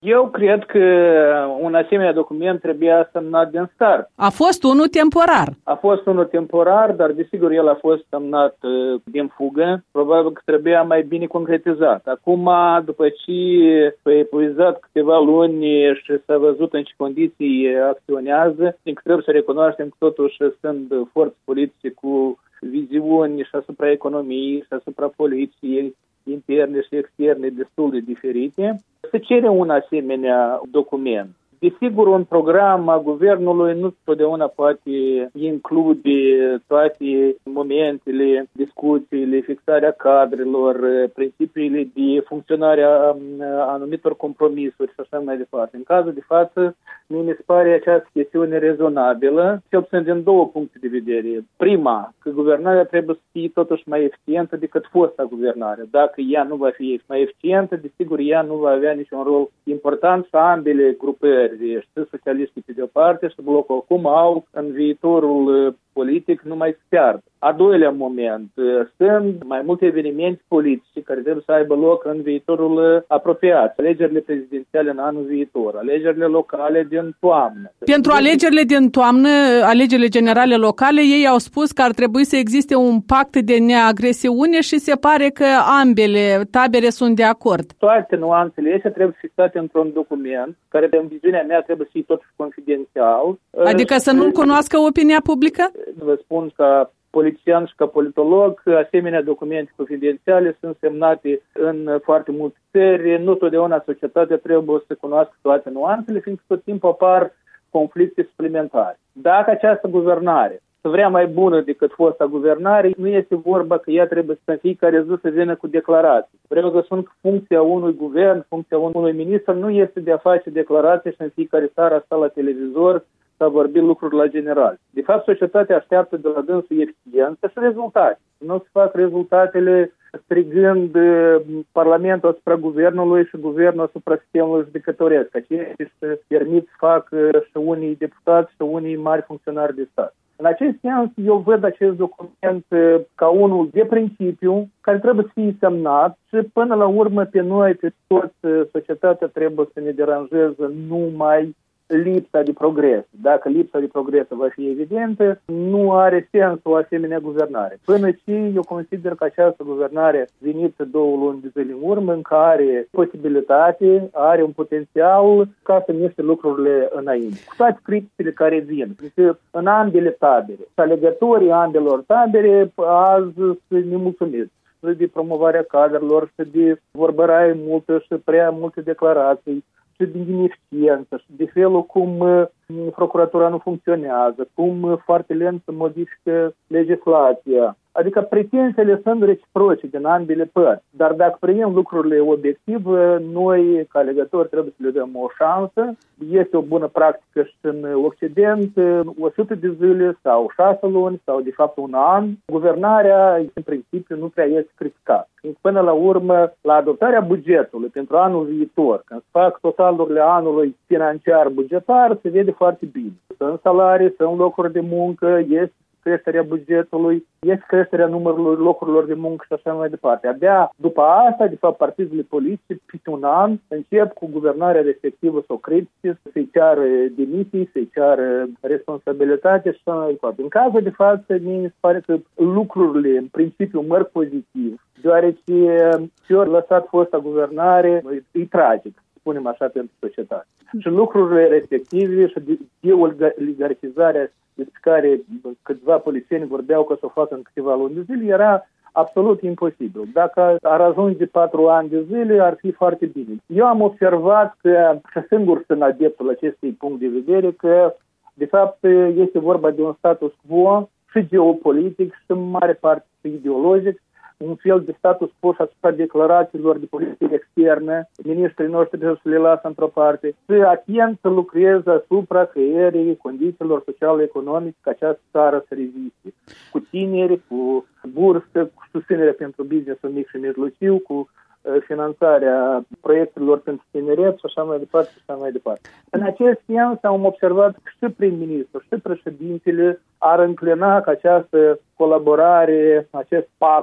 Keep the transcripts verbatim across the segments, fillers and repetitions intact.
Eu cred că un asemenea document trebuia semnat din start. A fost unul temporar. A fost unul temporar, dar desigur el a fost semnat uh, din fugă. Probabil că trebuia mai bine concretizat. Acum, după ce s-a epuizat câteva luni și s-a văzut în ce condiții acționează, trebuie să recunoaștem că totuși sunt forțe politice cu viziuni și asupra economiei și asupra poliției interne și externe destul de diferite. Se cere un asemenea document. Desigur, un program a guvernului nu totdeauna poate include toate momentele, discuțiile, fixarea cadrelor, principiile de funcționare a anumitor compromisuri și așa mai departe. În cazul de față, mi se pare această chestiune rezonabilă, cel puțin din două puncte de vedere. Prima, că guvernarea trebuie să fie totuși mai eficientă decât fosta guvernare. Dacă ea nu va fi mai eficientă, desigur, ea nu va avea niciun rol important și ambele grupări, și socialiștii pe de-o parte și blocul acum au în viitorul politic numai să piardă. A doilea moment, sunt mai multe evenimente politice care trebuie să aibă loc în viitorul apropiat. Alegerile prezidențiale în anul viitor, alegerile locale din toamnă. Pentru alegerile din toamnă, alegerile generale locale, ei au spus că ar trebui să existe un pact de neagresiune și se pare că ambele tabere sunt de acord. Toate nuanțele astea trebuie fixate într-un document care, în viziunea mea, trebuie să fie totuși confidențial. Adică să nu-l cunoască opinia publică? Vă spun că politician și ca politolog, asemenea documente confidențiale sunt semnate în foarte multe țări. Nu totdeauna societatea trebuie să cunoască toate nuanțele, fiindcă tot timpul apar conflicte suplimentare. Dacă această guvernare să vrea mai bună decât fosta guvernare, nu este vorba că ea trebuie să în fiecare zi să vină cu declarații. Vreau să spun că funcția unui guvern, funcția unui ministru nu este de a face declarații și în fiecare seară sta la televizor să vorbi lucruri la general. De fapt, societatea așteaptă de la dânsul eficiență și rezultate. Nu se fac rezultatele strigând Parlamentul asupra guvernului și guvernul asupra sistemului judecătoresc. Aceea își permit să facă și unii deputați și unii mari funcționari de stat. În acest sens, eu văd acest document ca unul de principiu care trebuie să fie semnat și până la urmă pe noi, pe toți, societatea trebuie să ne deranjeze numai lipsa de progres. Dacă lipsa de progres va fi evidentă, nu are sens o asemenea guvernare. Până ce eu consider că această guvernare venită două luni de zile în urmă, în care posibilitate, are un potențial ca să miște lucrurile înainte. Cu toate criticile care vin, în ambele tabere, alegătorii ambelor tabere azi sunt nemulțumiți și de promovarea cadrelor și de vorbăraie multă și prea multe declarații, și de ineficiență, și de felul cum uh, procuratura nu funcționează, cum uh, foarte lent se modifică legislația. Adică pretențiile sunt reciproce din ambele părți. Dar dacă privim lucrurile obiectiv, noi, ca alegători, trebuie să le dăm o șansă. Este o bună practică și în Occident, o sută de zile sau șase luni sau, de fapt, un an. Guvernarea, în principiu, nu prea este criticată. Până la urmă, la adoptarea bugetului pentru anul viitor, când se fac totalurile anului financiar bugetar, se vede foarte bine. Sunt salarii, sunt locuri de muncă, este creșterea bugetului, este creșterea numărului locurilor de muncă și așa mai departe. Abia după asta, de fapt, partidele politice, peste un an, încep cu guvernarea respectivă să o critique, să-i ceară demisii, să-i ceară responsabilitate și așa mai departe. În cazul de față, mie mi se pare că lucrurile, în principiu, merg pozitiv, deoarece ce-a lăsat fosta guvernare e tragic, spunem așa, pentru societate. Și lucrurile respective și deoligarhizarea despre care câțiva polițieni vorbeau că să o facă în câteva luni de zile, era absolut imposibil. Dacă ar ajunge patru ani de zile, ar fi foarte bine. Eu am observat că, și singur sunt adeptul acestui punct de vedere, că, de fapt, este vorba de un status quo și geopolitic și în mare parte ideologic, un fel de status quo și asupra declarațiilor de politică externă, ministrii noștri trebuie să le lasă într-o parte, să atent să lucreze asupra creierii condițiilor sociale-economice ca această țară să reziste. Cu tineri, cu bursă, cu susținerea pentru business-ul mic și mijlociu, cu finanțarea proiectelor pentru tineret și așa mai departe și așa mai departe. În acest sens am observat că și prim-ministru, și președintele ar înclina ca această colaborare, acest pact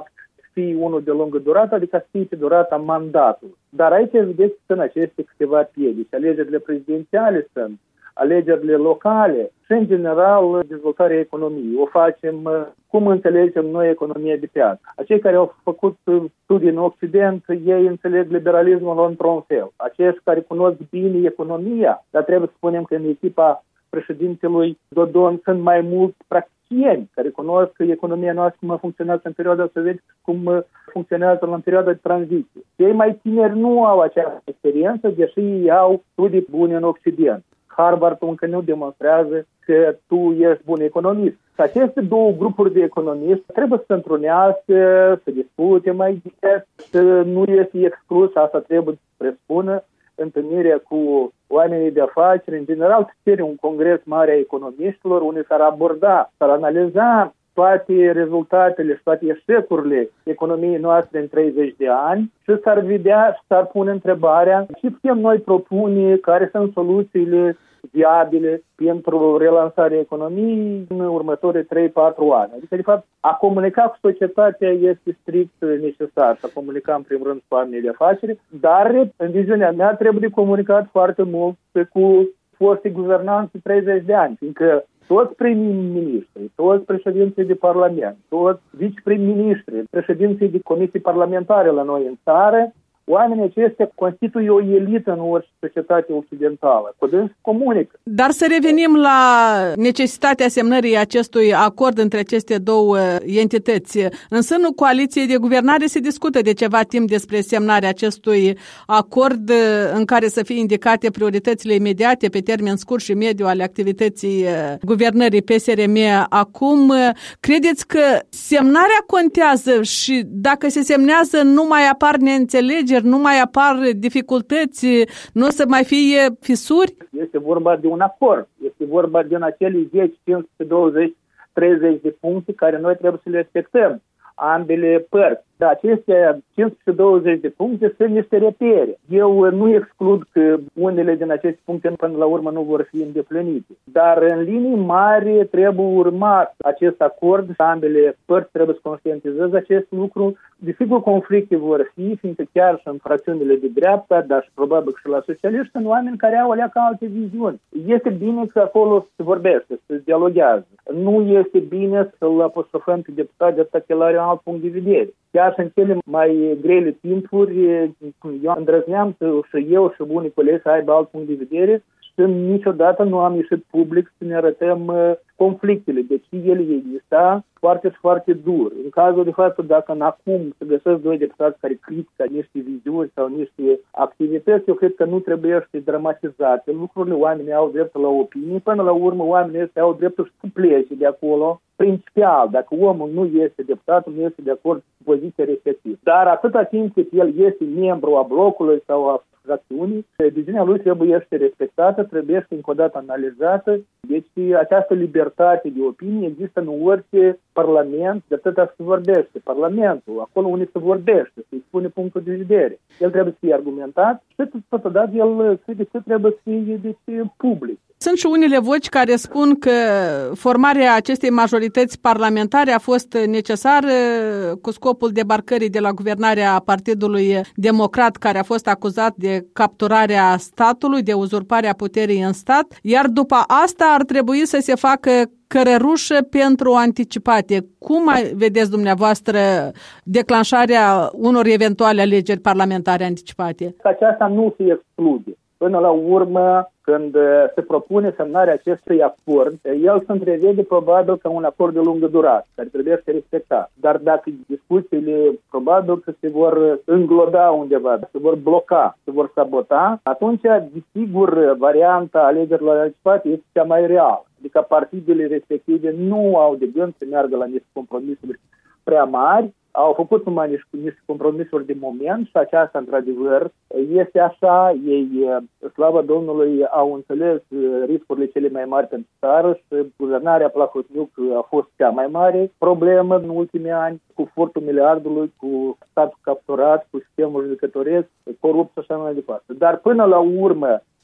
fie unul de lungă durată, adică să fie pe durata mandatului. Dar aici vedeți că în aceste câteva piedici. Alegerile prezidențiale sunt, alegerile locale și, în general, dezvoltarea economiei. O facem cum înțelegem noi economia de piață. Acei care au făcut studii în Occident, ei înțeleg liberalismul într-un fel. Acești care cunosc bine economia, dar trebuie să spunem că în echipa președintelui Dodon sunt mai mulți practicieni care cunosc economia noastră, cum funcționează în perioada sovietică, cum funcționează în perioada de tranziție. Cei mai tineri nu au această experiență, deși ei au studii bune în Occident. Harvard încă nu demonstrează că tu ești bun economist. Aceste două grupuri de economiști trebuie să se întrunească, să discute mai des, să nu este exclus, asta trebuie să prespună, întâlnirea cu oamenii de afaceri. În general, se un congres mare a economiștilor, unde s-ar aborda, s-ar analiza toate rezultatele și toate eșecurile economiei noastre în treizeci de ani și s-ar vedea și s-ar pune întrebarea ce putem noi propune, care sunt soluțiile viabile pentru relansarea economiei în următorii trei patru ani. Adică, de fapt, a comunica cu societatea este strict necesar și a comunica în primul rând cu oamenii de afaceri, dar, în viziunea mea, trebuie de comunicat foarte mult cu foștii guvernanți de treizeci de ani, fiindcă toți prim-ministri, toți președinții de parlament, toți viceprim-ministri, președinții de comisii parlamentare la noi în țară, oamenii aceștia constituie o elită în orice societate occidentală. Cu dâns comunică. Dar să revenim la necesitatea semnării acestui acord între aceste două entități. În sânul coaliției de guvernare se discută de ceva timp despre semnarea acestui acord în care să fie indicate prioritățile imediate pe termen scurt și mediu ale activității guvernării P S R M. Acum, credeți că semnarea contează și dacă se semnează nu mai apar neînțelegeri, nu mai apar dificultăți, nu o să mai fie fisuri? Este vorba de un acord. Este vorba de acele zece, cincisprezece, douăzeci, treizeci de puncte care noi trebuie să le respectăm, ambele părți. Aceste cincisprezece douăzeci de puncte sunt niște repere. Eu nu exclud că unele din aceste puncte până la urmă nu vor fi îndeplinite. Dar în linii mari trebuie urmat acest acord. Ambele părți trebuie să conștientizeze acest lucru. Desigur, conflicte vor fi, fiindcă chiar și în fracțiunile de dreapta, dar și probabil și la socialiști, sunt oameni care au alea ca alte viziuni. Este bine că acolo se vorbește, se dialoghează. Nu este bine să-l apostrofăm pe deputat de că el are un alt punct de vedere. Chiar și în cele mai grele timpuri, eu îndrăzneam să și eu și unii colegi să aibă alt punct de vedere și niciodată nu am ieșit public să ne arătăm conflictele. Deci ele exista foarte și foarte dur. În cazul de față, dacă în acum se găsesc doi deputați care critică niște viziuni sau niște activități, eu cred că nu trebuie să dramatizate lucrurile. Oamenii au dreptul la opinie. Până la urmă, oamenii ăștia au dreptul să plece de acolo principial. Dacă omul nu este deputat, nu este de acord cu poziția respectivă. Dar atâta timp cât el este membru a blocului sau a fracțiunii, viziunea lui trebuie să respectată, trebuie să încă o dată analizată. Deci această libertate de opinie există în orice parlament, de atâta se vorbește. Parlamentul, acolo unde se vorbește, se-i spune punctul de vedere. El trebuie să fie argumentat și totodată el trebuie să fie deci, public. Sunt și unele voci care spun că formarea acestei majorități parlamentare a fost necesară cu scopul debarcării de la guvernarea Partidului Democrat, care a fost acuzat de capturarea statului, de uzurparea puterii în stat, iar după asta ar trebui să se facă cărărușă pentru anticipate. Cum vedeți dumneavoastră declanșarea unor eventuale alegeri parlamentare anticipate? Aceasta nu se exclude. Până la urmă, când se propune semnarea acestui acord, el se întrevede probabil ca un acord de lungă durată, care trebuie să fie respectat. Dar dacă discuțiile probabil că se vor îngloda undeva, se vor bloca, se vor sabota, atunci, desigur, varianta alegerilor anticipate este cea mai reală. Adică partidele respective nu au de gând să meargă la niște compromisuri prea mari, au făcut numai niște compromisuri de moment și aceasta, într-adevăr, este așa. Ei, slavă Domnului, au înțeles riscurile cele mai mari pentru țară și guvernarea Plahotniuc a fost cea mai mare problemă în ultimii ani, cu furtul miliardului, cu statul capturat, cu sistemul judecătoresc, corupție și așa mai departe. Dar până la urmă,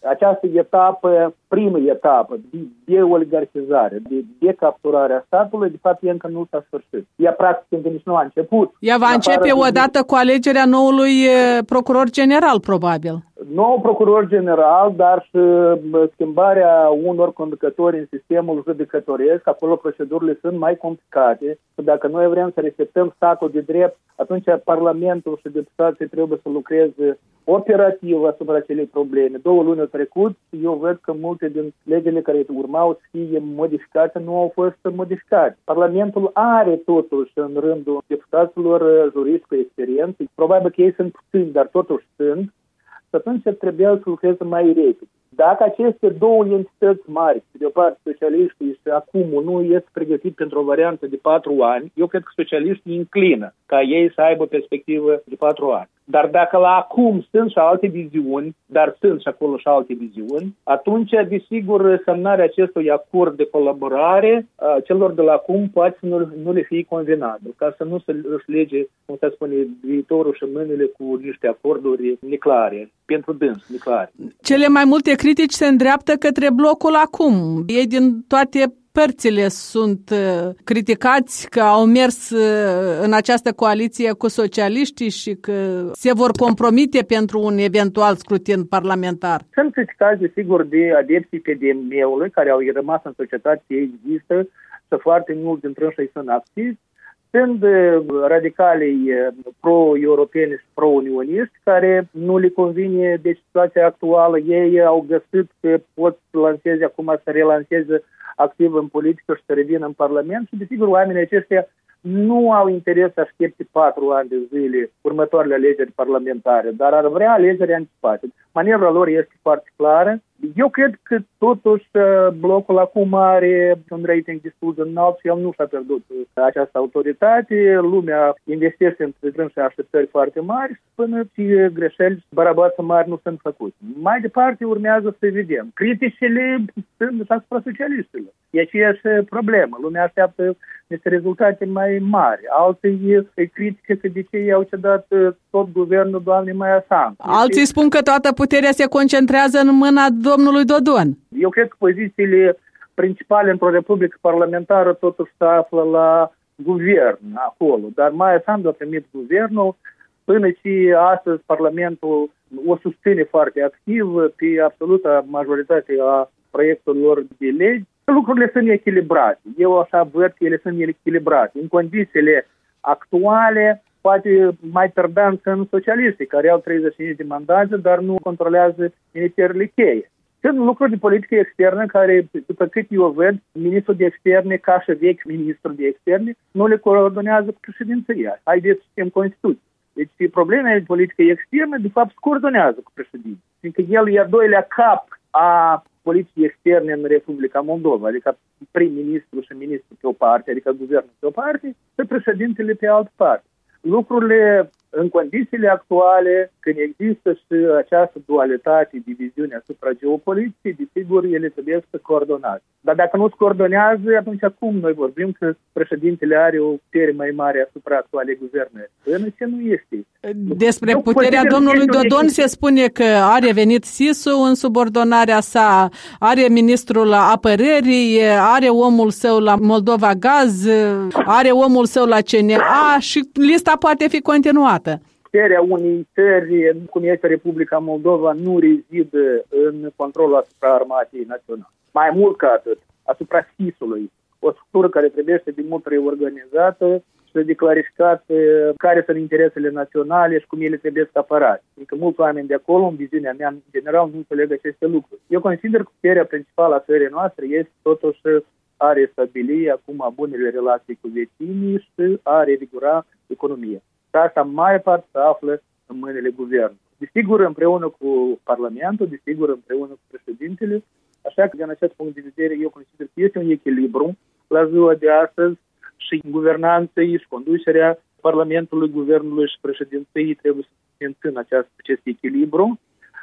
Această etapă, primă etapă de deoligarhizare, de decapturare a statului, de fapt, încă nu s-a sfârșit. Ea, practic, încă nici nu a început. Ea va începe odată cu alegerea noului procuror general, probabil. Nou procuror general, dar și schimbarea unor conducători în sistemul judecătoresc, acolo procedurile sunt mai complicate. Dacă noi vrem să respectăm statul de drept, atunci Parlamentul și deputații trebuie să lucreze operativ asupra acelei probleme. Două luni au trecut, eu văd că multe din legile care urmau să fie modificate nu au fost modificate. Parlamentul are totuși în rândul deputaților juriști cu experiență. Probabil că ei sunt puțini, dar totuși sunt. Și atunci trebuie să lucreze mai repede. Dacă aceste două entități mari, de o parte socialiștii și acum nu este pregătit pentru o variantă de patru ani, eu cred că socialiștii înclină ca ei să aibă perspectivă de patru ani. Dar dacă la acum sunt și alte viziuni, dar sunt și acolo și alte viziuni, atunci, desigur, semnarea acestui acord de colaborare a celor de la acum poate să nu, nu le fie convenabil, ca să nu se își lege, cum se spune, viitorul și mâinile cu niște acorduri neclare, pentru dâns, neclare. Cele mai multe critici se îndreaptă către blocul acum. Ei din toate părțile sunt criticați că au mers în această coaliție cu socialiștii și că se vor compromite pentru un eventual scrutin parlamentar. Sunt criticați, desigur, de adepții P D M-ului, care au rămas în societate, ei există, și foarte mulți dintre ei sunt activi. Sunt radicalii pro-europeni și pro-unioniști care nu le convine de situația actuală. Ei au găsit că pot să lanseze acum, să relanseze activ în politică și să revină în Parlament și, desigur, oamenii aceștia nu au interes să aștepte patru ani de zile următoarele alegeri parlamentare, dar ar vrea alegeri anticipate. Manevra lor este foarte clară. Eu cred că totuși blocul acum are un rating destul de înalt și el nu și-a pierdut această autoritate. Lumea investește între dânsii așteptări foarte mari și până și greșeli, barabață mari nu sunt făcute. Mai departe urmează să vedem. Criticile sunt asupra socialiștilor. E aceeași problemă. Lumea așteaptă niște rezultate mai mari. Alții îi critică că de ce i-au cedat tot guvernul doamnei Maia Sandu. Alții spun că toată puterea se concentrează în mâna domnului Dodon. Eu cred că pozițiile principale într-o republică parlamentară totuși se află la guvern acolo. Dar Maia Sandu a primit guvernul. Până și astăzi Parlamentul o susține foarte activ pe absoluta majoritate a proiectelor de legi. Lucrurile sunt echilibrate. Eu așa văd că ele sunt echilibrate. În condițiile actuale, poate mai târdan sunt socialiștii, care au treizeci și cinci de mandate, dar nu controlează ministerele cheie. Sunt lucruri de politică externă care, după cât eu văd, ministrul de externe, ca și vechi ministru de externe, nu le coordonează cu președinția. Haideți să știm Constituție. Deci problemele de politică externă, de fapt, se coordonează cu președintele. Fiindcă el e a doilea cap a politicii externe în Republica Moldova, adică prim-ministru și ministru pe o parte, adică guvernul pe o parte, și președintele pe altă parte. Lucrurile în condițiile actuale, când există și această dualitate, diviziune asupra geopoliticii, desigur, ele trebuie să coordonate. Dar dacă nu se coordonează, atunci acum noi vorbim că președintele are o putere mai mare asupra actualei guverne. Până ce nu este. Despre Eu puterea domnului Dodon se spune că are venit S I S-ul în subordonarea sa, are ministrul apărării, are omul său la Moldova Gaz, are omul său la C N A și lista poate fi continuată. Puterea unei țări, cum este Republica Moldova, nu rezidă în controlul asupra armatei naționale. Mai mult ca atât, asupra S I S-ului, o structură care trebuie să de mult reorganizată și de clarificat care sunt interesele naționale și cum ele trebuie să apărate. Adică mulți oameni de acolo, în viziunea mea, în general, nu înțeleg aceste lucruri. Eu consider că puterea principală a țării noastre este totuși a restabili acum bunele relații cu vecinii și a revigora economia. Asta mai parte se află în mâinile guvernului. Desigur, împreună cu Parlamentul, desigur, împreună cu președintele, așa că, din acest punct de vedere, eu consider că este un echilibru la ziua de astăzi și guvernanței și conducerea Parlamentului, Guvernului și președinției trebuie să mențină acest, acest echilibru.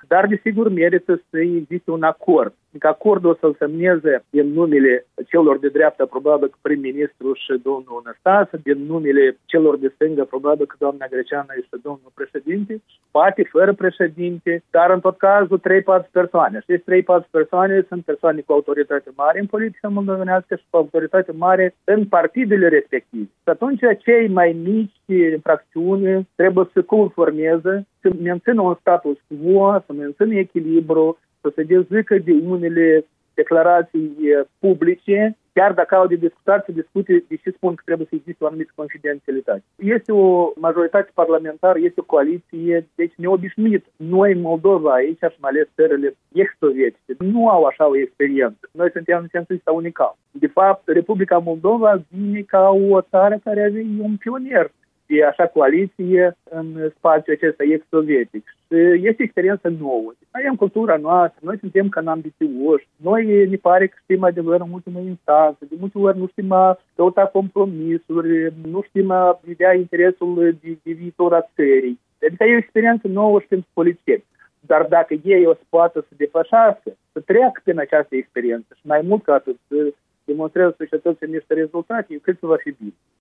dar desigur merită să existe un acord. Adică acordul o să-l semneze din numele celor de dreapta, probabil că prim-ministru și domnul Năstase, din numele celor de stângă, probabil că doamna Greceanu și domnul președinte, poate fără președinte, dar în tot cazul trei-patru persoane. Și aceste trei-patru persoane sunt persoane cu autoritate mare în politică moldovenească și cu autoritate mare în partidele respective. Și atunci cei mai mici în fracțiune trebuie să conformeze, să mențină un status quo, să mențină echilibru, să se dezzică de unele declarații publice, chiar dacă au de discutat, să discute, deși spun că trebuie să existe o anumită confidențialitate. Este o majoritate parlamentară, este o coaliție, deci neobișnuit. Noi, Moldova, aici, și mai ales țările ex-sovietice, nu au așa o experiență. Noi suntem în sensul ăsta unical. De fapt, Republica Moldova vine ca o țară care are un pionier de așa coaliție în spațiul acesta ex-sovietic. Și este experiență nouă. Noi am cultura noastră, noi suntem cam ambițioși, noi ne pare că știm adevărul în ultimă instanță, de multe ori nu știm a căuta compromisuri, nu știm a vedea interesul de, de viitor a țării. Adică e o experiență nouă și pentru politicieni. Dar dacă ei o să poată să depășească, să treacă prin această experiență și mai mult ca atât să demonstrează societății niște rezultate, eu cred că va fi bine.